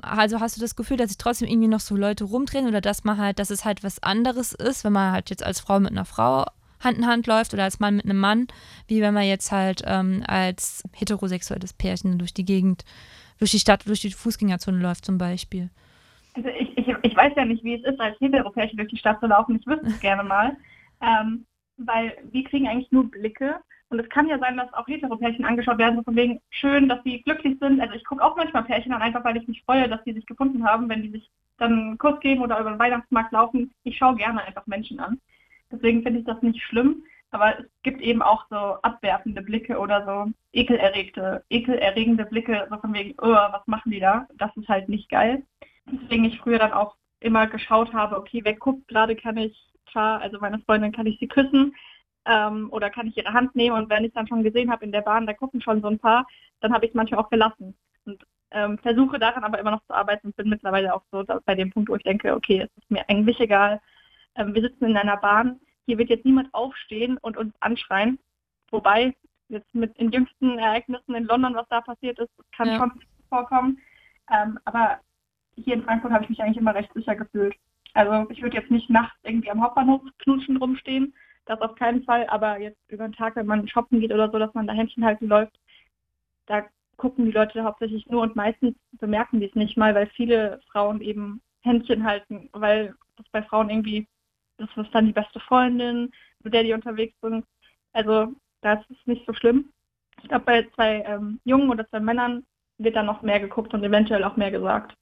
also hast du das Gefühl, dass sich trotzdem irgendwie noch so Leute rumdrehen oder dass es halt was anderes ist, wenn man halt jetzt als Frau mit einer Frau Hand in Hand läuft oder als Mann mit einem Mann, wie wenn man jetzt halt als heterosexuelles Pärchen durch die Gegend, durch die Stadt, durch die Fußgängerzone läuft zum Beispiel. Also ich weiß ja nicht, wie es ist, als Heteropärchen durch die Stadt zu laufen. Ich wüsste es gerne mal. Weil wir kriegen eigentlich nur Blicke. Und es kann ja sein, dass auch Heteropärchen angeschaut werden, so von wegen schön, dass sie glücklich sind. Also ich gucke auch manchmal Pärchen an, einfach weil ich mich freue, dass die sich gefunden haben, wenn die sich dann einen Kuss geben oder über den Weihnachtsmarkt laufen. Ich schaue gerne einfach Menschen an. Deswegen finde ich das nicht schlimm. Aber es gibt eben auch so abwerfende Blicke oder so ekelerregende Blicke, so von wegen, oh, was machen die da? Das ist halt nicht geil. Deswegen ich früher dann auch immer geschaut habe, okay, wer guckt gerade, kann ich, klar, also meine Freundin, kann ich sie küssen oder kann ich ihre Hand nehmen, und wenn ich dann schon gesehen habe in der Bahn, da gucken schon so ein paar, dann habe ich es manchmal auch gelassen und versuche daran aber immer noch zu arbeiten und bin mittlerweile auch so bei dem Punkt, wo ich denke, okay, es ist mir eigentlich egal, wir sitzen in einer Bahn, hier wird jetzt niemand aufstehen und uns anschreien, wobei jetzt mit den jüngsten Ereignissen in London, was da passiert ist, kann Ja. schon vorkommen, aber hier in Frankfurt habe ich mich eigentlich immer recht sicher gefühlt. Also ich würde jetzt nicht nachts irgendwie am Hauptbahnhof knutschen rumstehen, das auf keinen Fall, aber jetzt über den Tag, wenn man shoppen geht oder so, dass man da Händchen halten läuft, da gucken die Leute hauptsächlich nur, und meistens bemerken die es nicht mal, weil viele Frauen eben Händchen halten, weil das bei Frauen irgendwie, das ist dann die beste Freundin, mit der die unterwegs sind. Also da ist es nicht so schlimm. Ich glaube, bei zwei Jungen oder zwei Männern wird dann noch mehr geguckt und eventuell auch mehr gesagt.